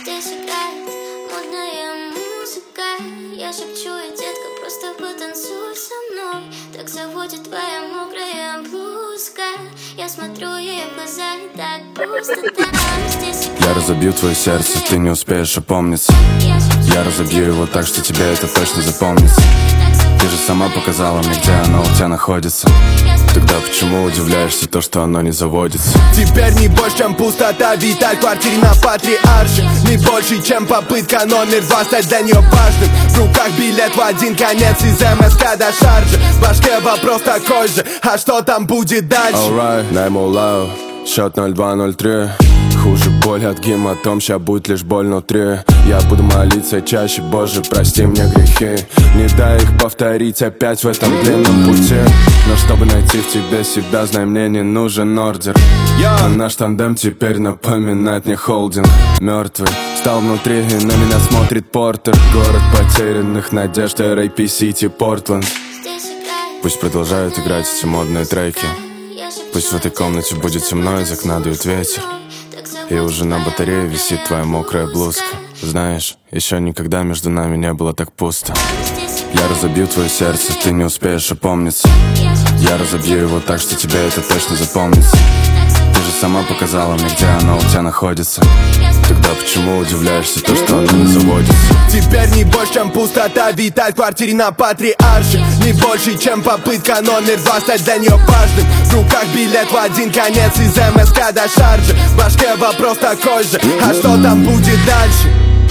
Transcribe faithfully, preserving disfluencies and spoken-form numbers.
Здесь играет модная музыка. Я шепчу, и детка, просто потанцуй со мной. Так заводит твоя мокрая блузка. Я смотрю ей в глаза, и так пусто там. Здесь играет. Я разобью твое сердце, ты не успеешь опомниться. Я разобью его так, что тебе это точно запомнится. Ты же сама показала мне, где оно у тебя находится. Тогда почему удивляешься то, что оно не заводится? Теперь не больше, чем пустота витает в квартире на Патриарше. Не больше, чем попытка номер два стать для нее важным. В руках билет в один конец из МСК до Шарджи. В башке вопрос такой же, а что там будет дальше? Alright, наймо лау, счет ноль два ноль три. Хуже боль от гематом, ща будет лишь боль внутри. Я буду молиться чаще, Боже, прости мне грехи. Не дай их повторить опять в этом длинном пути. Но чтобы найти в тебе себя, знай, мне не нужен ордер. А наш тандем теперь напоминает мне холдинг. Мертвый стал внутри, и на меня смотрит Портер. Город потерянных надежд, эр эй пи Сити, Портленд. Пусть продолжают играть эти модные треки. Пусть в этой комнате будет темно, из окна дует ветер. И уже на батарее висит твоя мокрая блузка. Знаешь, еще никогда между нами не было так пусто. Я разобью твое сердце, ты не успеешь опомниться. Я разобью его так, что тебе это точно запомнится. Ты же сама показала мне, где оно у тебя находится. Тогда почему удивляешься то, что оно не заводится? Теперь не больше, чем пустота витает в квартире на Патриарше. Не больше, чем попытка номер два стать для нее важным. В руках билет в один конец из МСК до Шарджи. В башке вопрос такой же, а что там будет дальше?